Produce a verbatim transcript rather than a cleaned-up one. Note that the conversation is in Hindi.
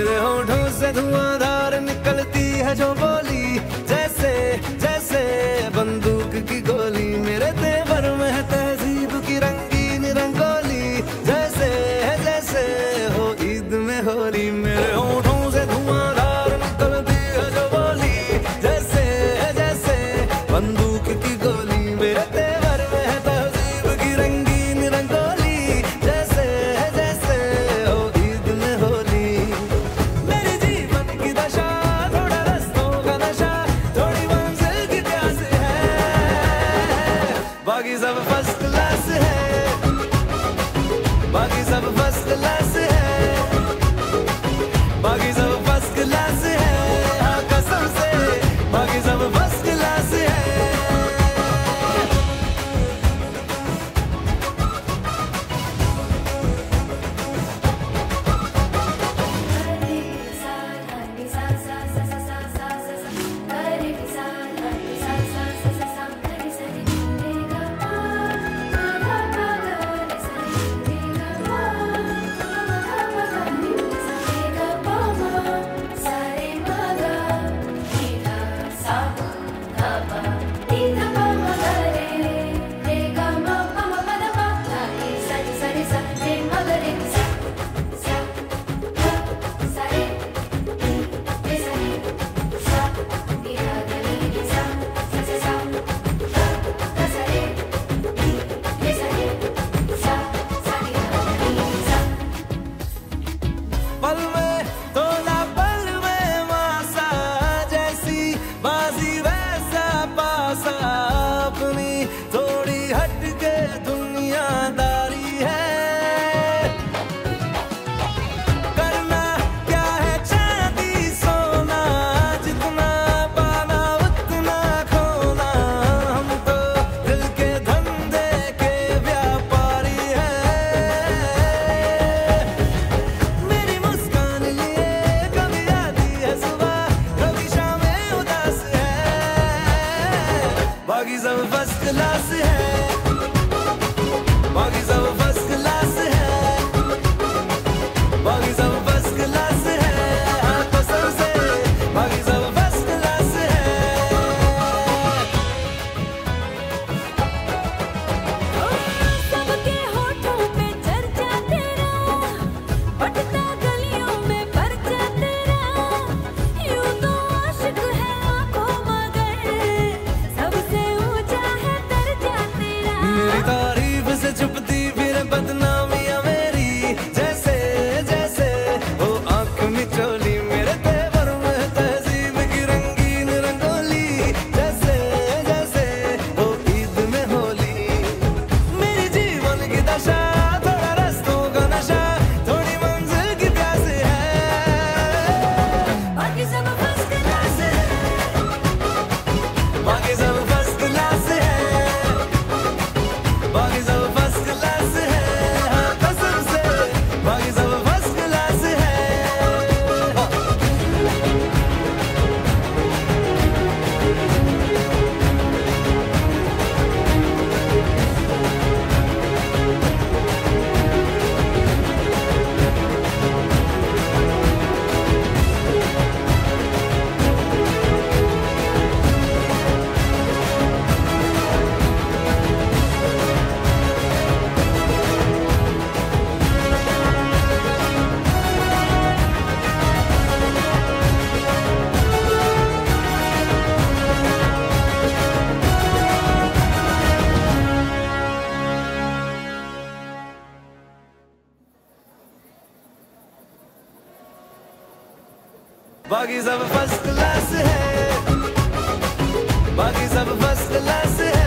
मेरे होठों से धुआंधार निकलती है जो बोली, जैसे जैसे बंदूक की गोली। मेरे तेवर में है तहजीब की रंगीन रंगोली, जैसे जैसे हो ईद में होली। मेरे होठों से धुआंधार निकलती है जो बोली, जैसे जैसे बंदूक की गोली। मेरे तेवर में है तहजीब की रंगीन रंगोली, जैसे जैसे हो ईद में होली। मेरी जीवन की दशा थोड़ा रस्तों का नशा, थोड़ी मंजिल की प्यास है, बाकी सब फर्स्ट क्लास है, बाकी सब फर्स्ट क्लास है, बाकी सब फर्स्ट क्लास है, हाँ कसम से बाकी सब फर्स्ट क्लास है। पल में तोला पल में मासा, जैसी बाजी वैसा पासा, अपनी थोड़ी हटके दुनियादारी है। करना क्या है चांदी सोना, जितना पाना उतना खोना, हम तो दिल के धंधे के व्यापारी हैं। मेरी मुस्कान लिए कभी आती है सुबह, कभी शामें उदास है, बाकी सब फर्स्ट क्लास है, बाकी सब फर्स्ट क्लास है, बाकी सब फर्स्ट क्लास है, हाँ कसम से बाकी सब फर्स्ट क्लास है। सबके होठों पे चर्चा तेरा, बटता गलियों में परचा तेरा, यूं तो आशिक है आंखों मगर, सबसे ऊंचा है दर्जा तेरा। मेरी तारीफ से छुपती फिर बदनामियां मेरी, जैसे जैसे हो आंख मिचोली। मेरे तेवर में तहजीब की रंगीन रंगोली, जैसे जैसे हो ईद में होली। मेरी जीवन की दशा थोड़ा रस्तों का नशा, थोड़ी मंजिल की प्यास है, बाकी सब फर्स्ट क्लास है, बाकी सब फर्स्ट क्लास है, बाकी सब फर्स्ट क्लास है, हाँ कसम से बाकी सब फर्स्ट क्लास है। बाकी सब फर्स्ट क्लास है, बाकी सब फर्स्ट क्लास है।